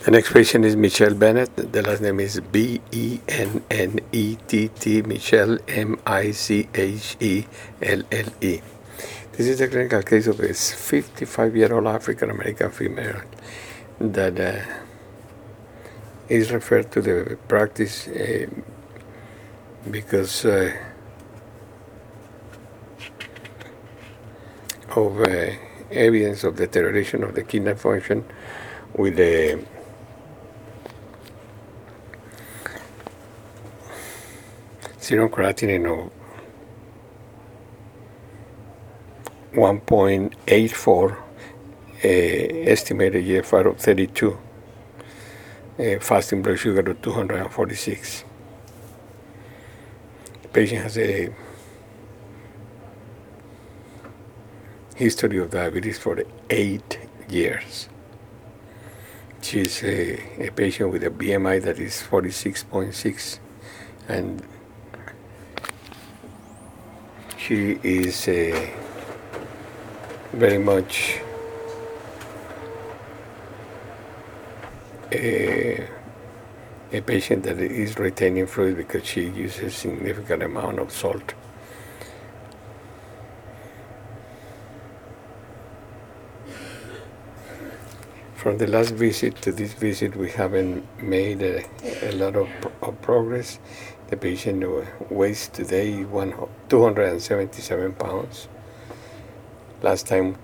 The next patient is Michelle Bennett. The last name is Bennett, Michelle, Michelle. This is a clinical case of a 55-year-old African-American female that is referred to the practice because of evidence of deterioration of the kidney function with the serum creatinine of 1.84, estimated GFR of 32, fasting blood sugar of 246. The patient has a history of diabetes for 8 years. She's a patient with a BMI that is 46.6, and she is very much a patient that is retaining fluid because she uses a significant amount of salt. From the last visit to this visit, we haven't made a lot of progress. The patient weighs today 277 pounds. Last time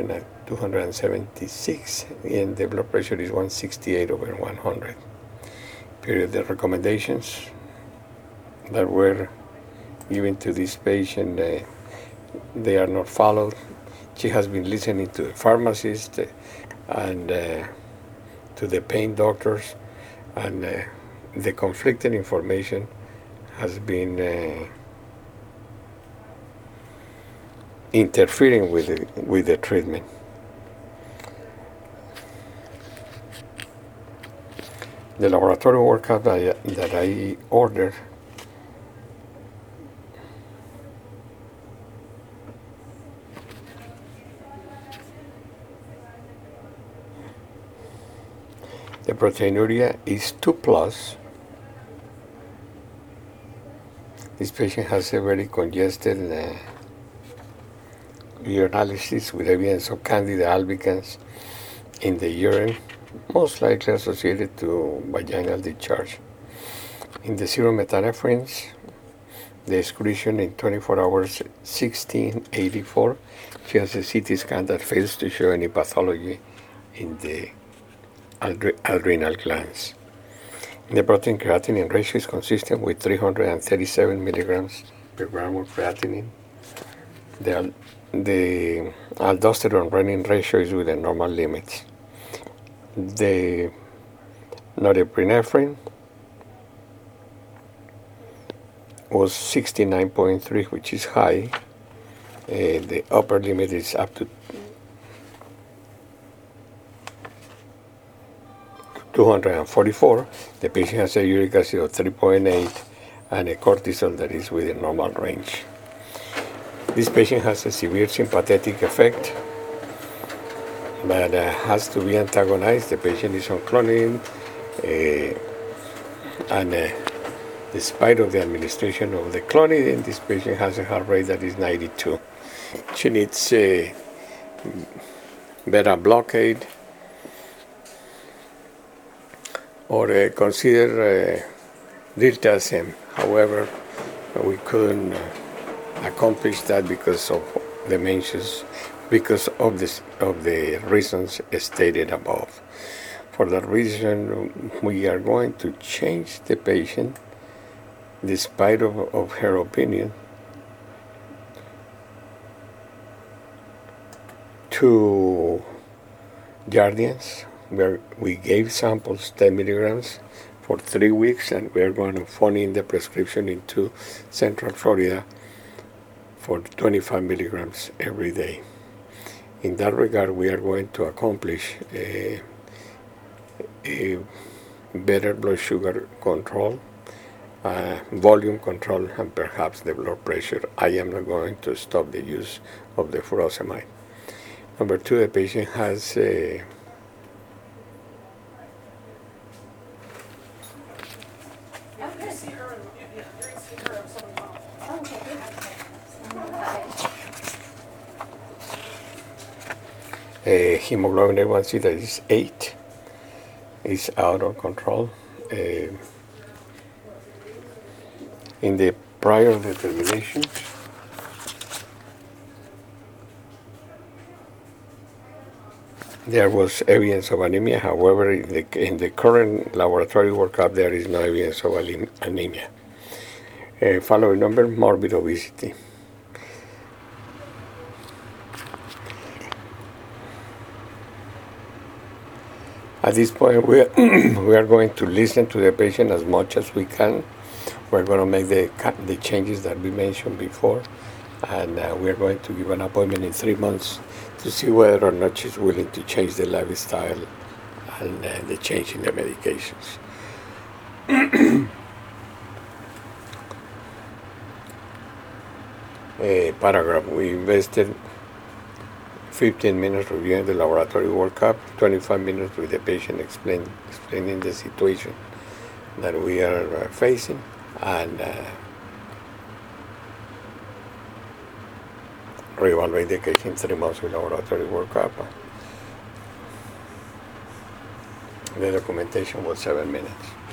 276, and the blood pressure is 168/100. Period. The recommendations that were given to this patient, they are not followed. She has been listening to the pharmacist and to the pain doctors, and the conflicting information has been interfering with the treatment. The laboratory workup that I ordered the proteinuria is 2+. This patient has a very congested urinalysis with evidence of candida albicans in the urine, most likely associated to vaginal discharge. In the serum metanephrines, the excretion in 24 hours 1684. She has a CT scan that fails to show any pathology in the adrenal glands. The protein creatinine ratio is consistent with 337 milligrams per gram of creatinine. The aldosterone renin ratio is within normal limits. The norepinephrine was 69.3, which is high. The upper limit is up to 244. The patient has a uric acid of 3.8 and a cortisol that is within normal range. This patient has a severe sympathetic effect that has to be antagonized. The patient is on clonidine, and despite of the administration of the clonidine, this patient has a heart rate that is 92. She needs a beta blockade, or consider diltiazem. However, we couldn't accomplish that because of the mentions, because of the reasons stated above. For that reason, we are going to change the patient, despite of her opinion, to Jardiance, where we gave samples 10 milligrams for 3 weeks, and we are going to phone in the prescription into Central Florida for 25 milligrams every day. In that regard, we are going to accomplish a better blood sugar control, volume control, and perhaps the blood pressure. I am not going to stop the use of the furosemide. Number 2, the patient has Hemoglobin A1C that is 8 is out of control. In the prior determination, there was evidence of anemia. However, in the current laboratory workup, there is no evidence of anemia. Following number, morbid obesity. At this point, we are going to listen to the patient as much as we can. We're going to make the changes that we mentioned before, and we're going to give an appointment in 3 months to see whether or not she's willing to change the lifestyle and the change in the medications. Paragraph. We invested 15 minutes reviewing the laboratory workup, 25 minutes with the patient explaining the situation that we are facing, and reevaluate the case in 3 months with laboratory workup. The documentation was 7 minutes.